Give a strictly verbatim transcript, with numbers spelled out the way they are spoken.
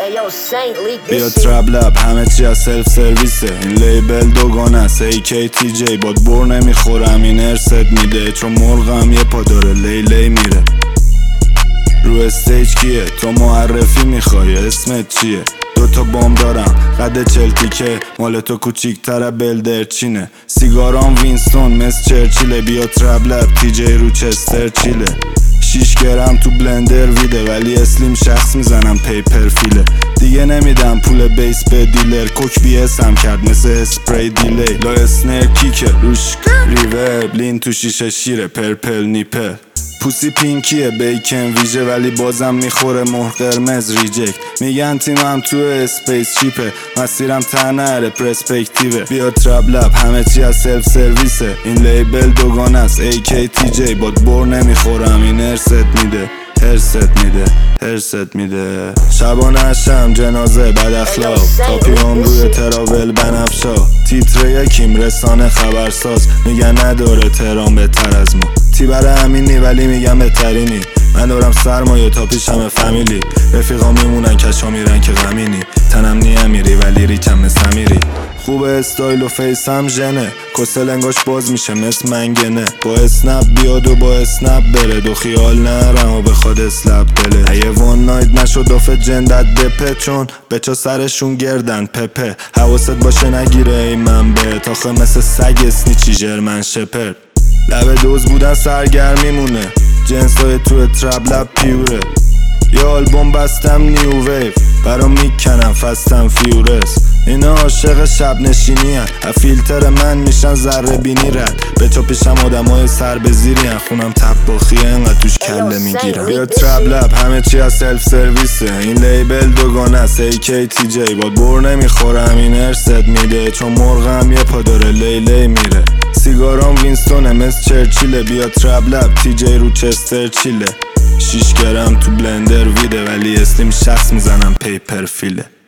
بیا تراب لب همه چی از سلف سرویسه. این لیبل دوگانه است ای کی تی جی. باد بر نمیخورم این ارست میده، چون مرغم یه پا داره لی لی میره. رو استیج کیه تو معرفی میخوای اسمت چیه؟ دوتا بام دارم قد چلتی که مال تو کوچیک‌تره بلدرچینه. سیگارام وینستون مثل چرچیله. بیا تراب لب تی جی رو چستر چیله. شیش گرم تو بلندر ویده ولی اسلیم شخص میزنم پیپر فیله. دیگه نمیدم پول بیس به دیلر. کوک بی اسم کرد مثل اسپری دیلی. لا اسنر کیکه روش ریورب لین تو شیشه شیره پرپل نیپه. پوسی پینکیه بیکن ویژه ولی بازم میخوره مهر قرمز ریجکت. میگن تیمم تو اسپیس چیپه، مسیرم تنره پرسپکتیوه. بیا تراب لب همه چی از سلف سرویسه. این لیبل دوگانه است ای کی تی جی. باد بر نمیخورم این ارست میده، هرست میده، هرست میده. شبانه هشم جنازه بد اخلاق. تاپیام روی تراول بنفشا. تیتر یکیم رسانه خبرساز. میگن نداره تهران بهتر از ما. تیبر امینی ولی میگم بهترینی. من دارم سرمایه تا پیشم فامیلی. رفیقا میمونن کشا میرن که غمینی. تنم نیم میری ولی ریکم مثل میری. خوب استایل و فیسم ژنه. کسل انگاش باز میشه مثل منگنه. با اسنپ بیاد و با اسنپ بره. دو خیال نرم و بخواد اسلپ بله. اگه وان نایت نشد دافت جندت دپه، چون بچا سرشون گردن پپه. حواست باشه نگیره ای منبه تاخه مثل سگ اسنیچی جرمن شپر. لبه دوز بودن سرگرمیمونه. جنس های تو تراب لب پیوره. یه آلبوم بستم نیو ویو برام میکنم فستم فیورس. اینا عاشق شب نشینی هن. فیلتر من میشن ذره بینی رد. به تو پیشم آدم های سر به زیری هن. خونم تباخیه انقدر توش کله میگیرم. بیا تراب لب همه چی از سلف سرویسه. این لیبل دوگانه است ای کی تی جی. باد بر نمیخورم این ارست میده، چون مرغم یه پا داره لی لی میره. سیگارام وینستونه مثل چرچیله. بیا تراب لب تی جی رو چستر چیله. شیش گرم تو بلندر ویده ولی اسلیم شخص میزنم پیپر فیله.